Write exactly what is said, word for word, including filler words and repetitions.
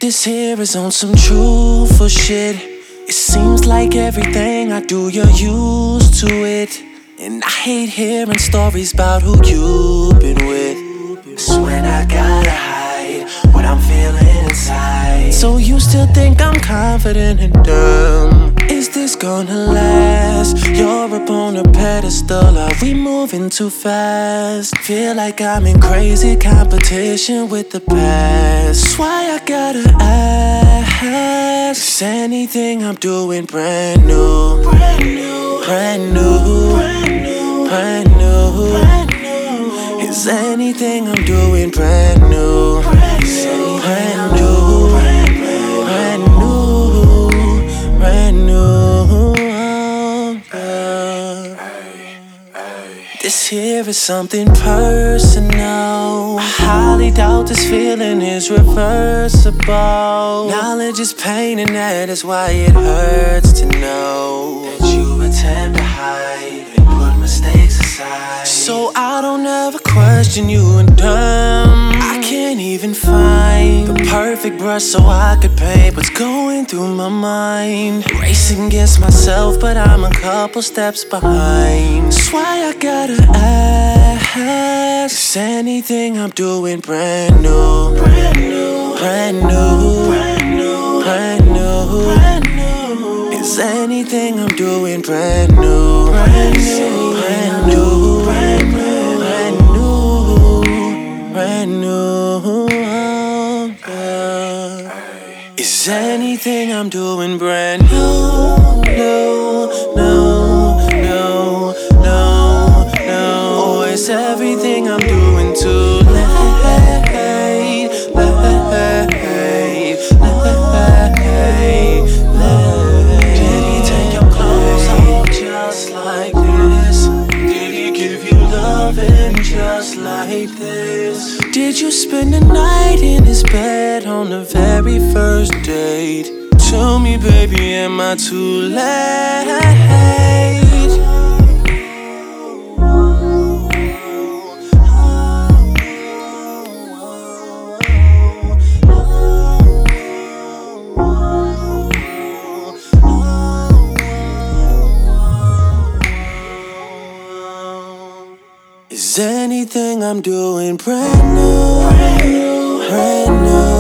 This here is on some truthful shit. It seems like everything I do, you're used to it. And I hate hearing stories about who you've been with. It's when I gotta hide what I'm feeling inside. So you still think I'm confident and dumb? Is this gonna last? You're up on a pedestal, are we moving too fast? Feel like I'm in crazy competition with the past. That's why I gotta ask, is anything I'm doing brand new? Brand new, brand new, brand new, brand new, brand new. Is anything I'm doing brand new? Brand new, brand new, brand new, brand new. Yeah. This here is something personal. I highly doubt this feeling is reversible. Knowledge is pain, and that is why it hurts to know that you attempt to hide and put mistakes aside. So I don't ever question you and dumb. I can't even find the perfect brush so I could paint what's going through my mind. Racing against myself, but I'm a couple steps behind. That's why I gotta ask, is anything I'm doing brand new? Brand new, brand new, brand new, brand new, brand new. Is anything I'm doing brand new? Brand new, brand new, brand new, brand new, brand new. Yeah. Is anything I'm doing brand new? No, no, no, no, no. Or is everything I'm doing too late? Late, late, late. Did he take your clothes off just like this? Did he give you loving just like this? Did you spend the night in his bed on the very first date? Tell me, baby, am I too late? Is anything I'm doing brand new? Brand new, brand new.